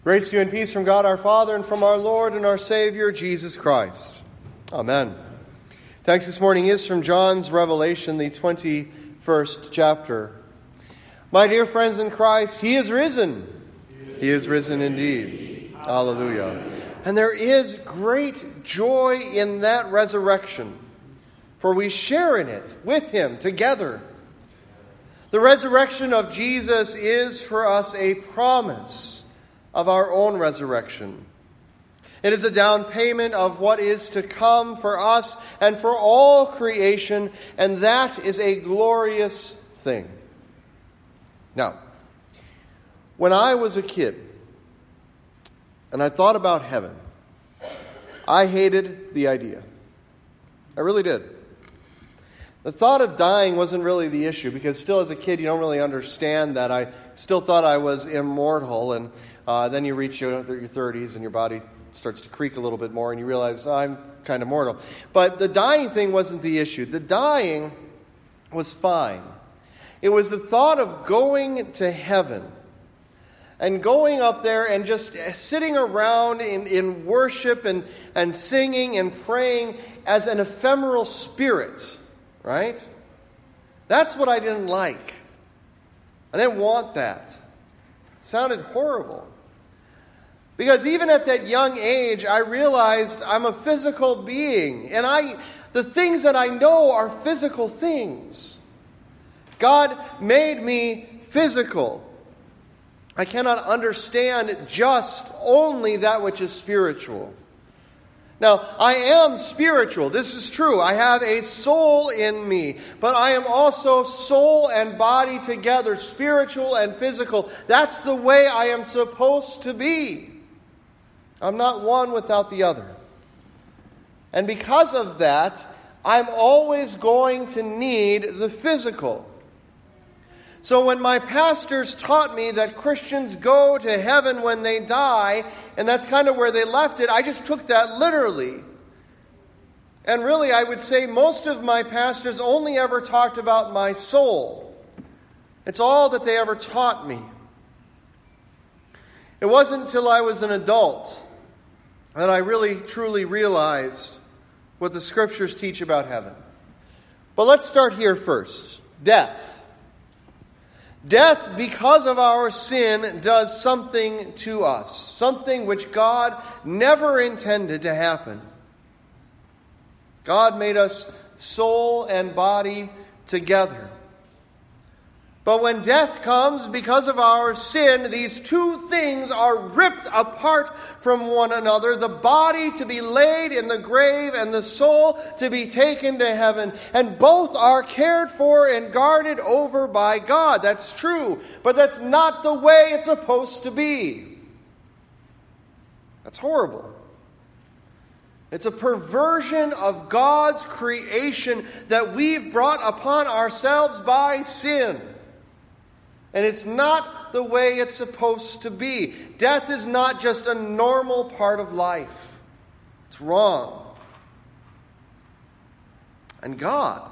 Grace to you and peace from God our Father and from our Lord and our Savior, Jesus Christ. Amen. Text this morning is from John's Revelation, the 21st chapter. My dear friends in Christ, He is risen. He is risen indeed. Hallelujah. And there is great joy in that resurrection, for we share in it with Him together. The resurrection of Jesus is for us a promise of our own resurrection. It is a down payment of what is to come for us and for all creation, and that is a glorious thing. Now, when I was a kid and I thought about heaven, I hated the idea. I really did. The thought of dying wasn't really the issue, because still as a kid you don't really understand that. I still thought I was immortal, and then you reach your 30s and your body starts to creak a little bit more and you realize, I'm kind of mortal. But the dying thing wasn't the issue. The dying was fine. It was the thought of going to heaven and going up there and just sitting around in worship and singing and praying as an ephemeral spirit, right? That's what I didn't like. I didn't want that. It sounded horrible. Because even at that young age, I realized I'm a physical being. And the things that I know are physical things. God made me physical. I cannot understand just only that which is spiritual. Now, I am spiritual. This is true. I have a soul in me. But I am also soul and body together, spiritual and physical. That's the way I am supposed to be. I'm not one without the other. And because of that, I'm always going to need the physical. So when my pastors taught me that Christians go to heaven when they die, and that's kind of where they left it, I just took that literally. And really, I would say most of my pastors only ever talked about my soul. It's all that they ever taught me. It wasn't until I was an adult that I really, truly realized what the Scriptures teach about heaven. But let's start here first. Death. Death, because of our sin, does something to us. Something which God never intended to happen. God made us soul and body together. But when death comes because of our sin, these two things are ripped apart from one another. The body to be laid in the grave and the soul to be taken to heaven. And both are cared for and guarded over by God. That's true. But that's not the way it's supposed to be. That's horrible. It's a perversion of God's creation that we've brought upon ourselves by sin. And it's not the way it's supposed to be. Death is not just a normal part of life. It's wrong. And God,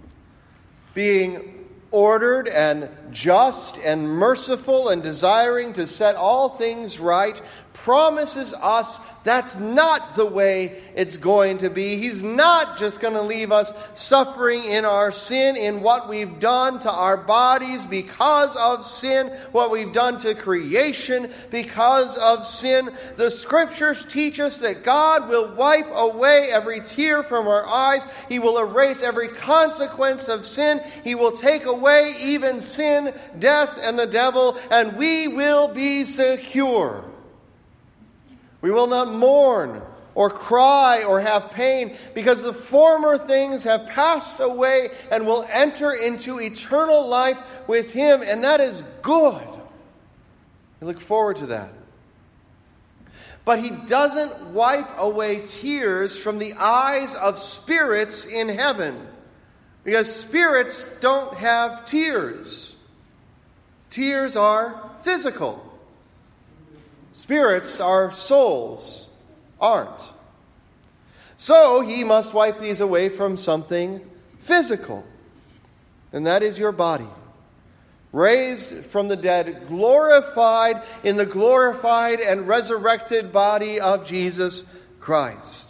being ordered and just and merciful and desiring to set all things right, promises us that's not the way it's going to be. He's not just going to leave us suffering in our sin, in what we've done to our bodies because of sin, what we've done to creation because of sin. The Scriptures teach us that God will wipe away every tear from our eyes. He will erase every consequence of sin. He will take away even sin, death, and the devil, and we will be secure. We will not mourn or cry or have pain, because the former things have passed away and will enter into eternal life with Him. And that is good. We look forward to that. But He doesn't wipe away tears from the eyes of spirits in heaven, because spirits don't have tears. Tears are physical. Spirits are souls, aren't. So He must wipe these away from something physical, and that is your body. raised from the dead, glorified in the glorified and resurrected body of Jesus Christ.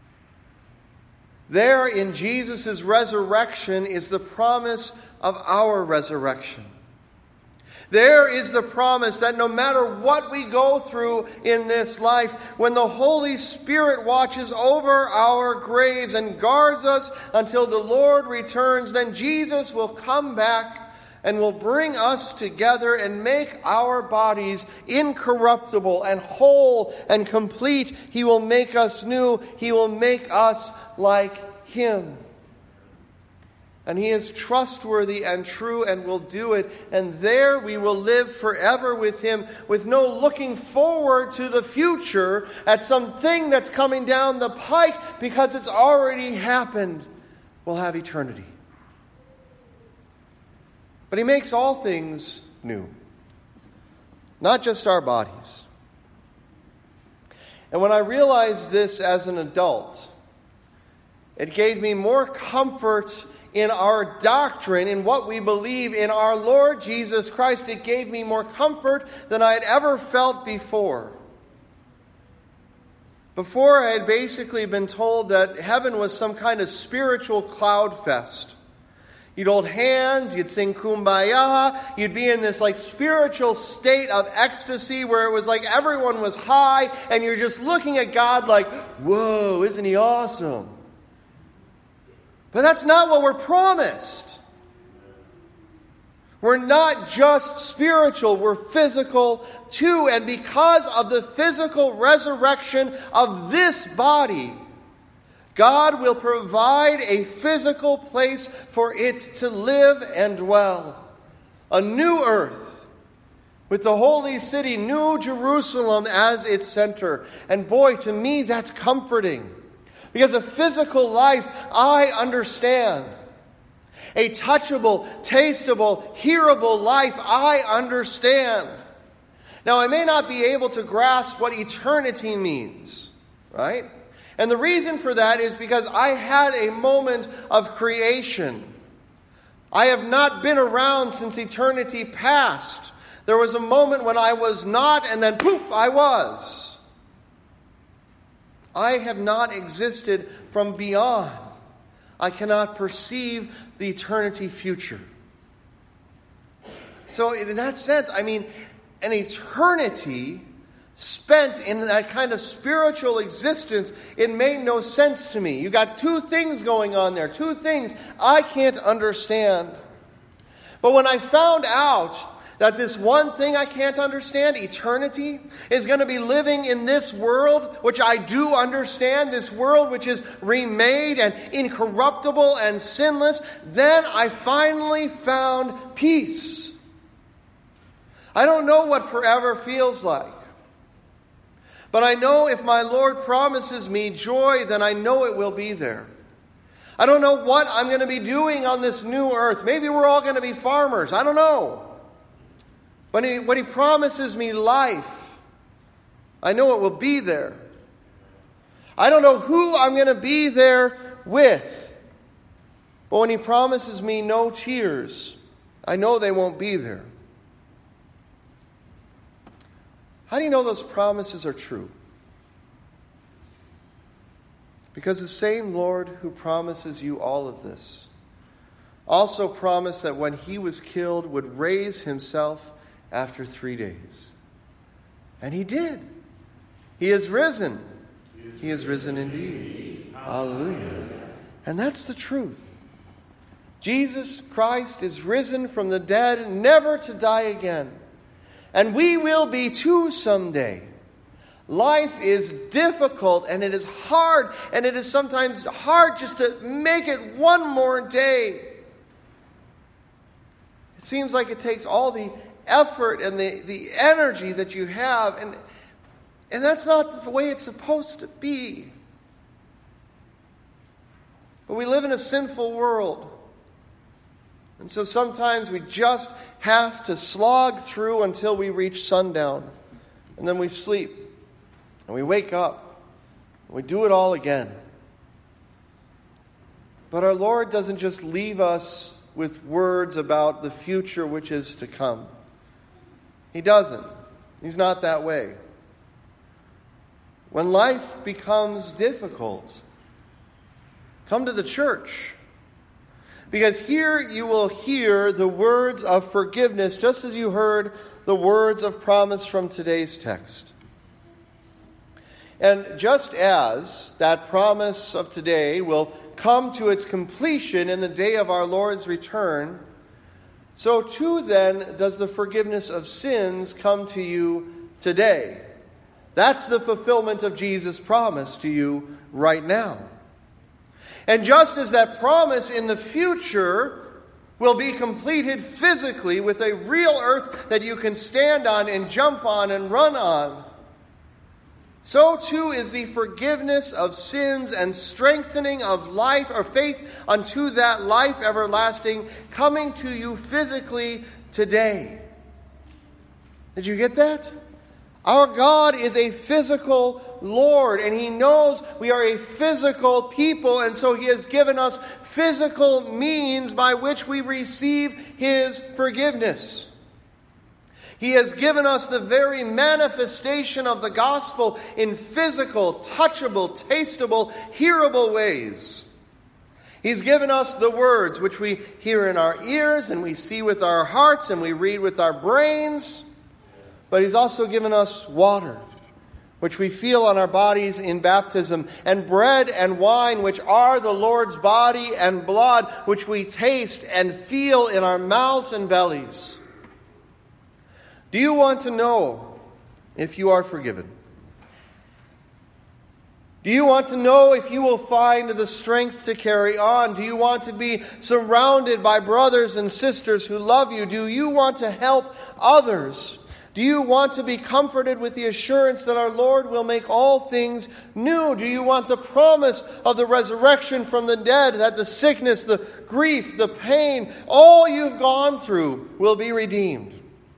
There in Jesus' resurrection is the promise of our resurrection. There is the promise that no matter what we go through in this life, when the Holy Spirit watches over our graves and guards us until the Lord returns, then Jesus will come back and will bring us together and make our bodies incorruptible and whole and complete. He will make us new. He will make us like Him. And He is trustworthy and true and will do it. And there we will live forever with Him, with no looking forward to the future at something that's coming down the pike, because it's already happened. We'll have eternity. But He makes all things new, not just our bodies. And when I realized this as an adult, it gave me more comfort in our doctrine, in what we believe in our Lord Jesus Christ. It gave me more comfort than I had ever felt before. Before, I had basically been told that heaven was some kind of spiritual cloud fest. You'd hold hands, you'd sing Kumbaya, you'd be in this spiritual state of ecstasy where it was like everyone was high and you're just looking at God like, whoa, isn't He awesome? But that's not what we're promised. We're not just spiritual, we're physical too. And because of the physical resurrection of this body, God will provide a physical place for it to live and dwell. A new earth with the holy city, New Jerusalem, as its center. And boy, to me, that's comforting. Because a physical life, I understand. A touchable, tasteable, hearable life, I understand. Now, I may not be able to grasp what eternity means, right? And the reason for that is because I had a moment of creation. I have not been around since eternity past. There was a moment when I was not, and then poof, I was. I have not existed from beyond. I cannot perceive the eternity future. So in that sense, an eternity spent in that kind of spiritual existence, it made no sense to me. You got two things going on there, two things I can't understand. But when I found out that this one thing I can't understand, eternity, is going to be living in this world, which I do understand, this world which is remade and incorruptible and sinless, then I finally found peace. I don't know what forever feels like. But I know if my Lord promises me joy, then I know it will be there. I don't know what I'm going to be doing on this new earth. Maybe we're all going to be farmers. I don't know. But when He promises me life, I know it will be there. I don't know who I'm going to be there with. But when He promises me no tears, I know they won't be there. How do you know those promises are true? Because the same Lord who promises you all of this also promised that when He was killed would raise Himself after 3 days. And He did. He is risen. He is risen indeed. Hallelujah. And that's the truth. Jesus Christ is risen from the dead, never to die again. And we will be too someday. Life is difficult and it is hard, and it is sometimes hard just to make it one more day. It seems like it takes all the effort and the energy that you have, and that's not the way it's supposed to be. But we live in a sinful world. And so sometimes we just have to slog through until we reach sundown. And then we sleep. And we wake up. And we do it all again. But our Lord doesn't just leave us with words about the future which is to come. He doesn't. He's not that way. When life becomes difficult, come to the church. Because here you will hear the words of forgiveness, just as you heard the words of promise from today's text. And just as that promise of today will come to its completion in the day of our Lord's return, so too then does the forgiveness of sins come to you today. That's the fulfillment of Jesus' promise to you right now. And just as that promise in the future will be completed physically with a real earth that you can stand on and jump on and run on, so too is the forgiveness of sins and strengthening of life or faith unto that life everlasting coming to you physically today. Did you get that? Our God is a physical Lord, and He knows we are a physical people, and so He has given us physical means by which we receive His forgiveness. He has given us the very manifestation of the gospel in physical, touchable, tastable, hearable ways. He's given us the words which we hear in our ears and we see with our hearts and we read with our brains. But He's also given us water, which we feel on our bodies in baptism, and bread and wine, which are the Lord's body and blood, which we taste and feel in our mouths and bellies. Do you want to know if you are forgiven? Do you want to know if you will find the strength to carry on? Do you want to be surrounded by brothers and sisters who love you? Do you want to help others? Do you want to be comforted with the assurance that our Lord will make all things new? Do you want the promise of the resurrection from the dead, that the sickness, the grief, the pain, all you've gone through will be redeemed?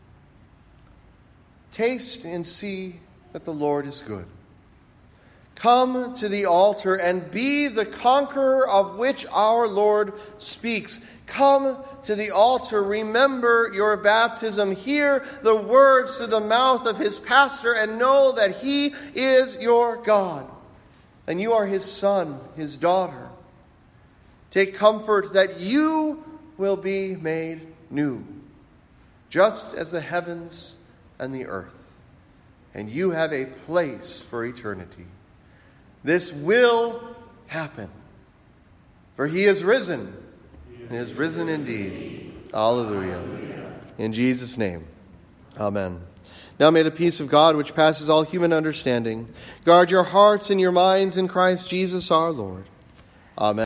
Taste and see that the Lord is good. Come to the altar and be the conqueror of which our Lord speaks. Come to the altar, remember your baptism, hear the words through the mouth of His pastor, and know that He is your God, and you are His son, His daughter. Take comfort that you will be made new, just as the heavens and the earth, and you have a place for eternity. This will happen, for He is risen. He is risen indeed. Alleluia. In Jesus' name, amen. Now may the peace of God, which passes all human understanding, guard your hearts and your minds in Christ Jesus our Lord. Amen.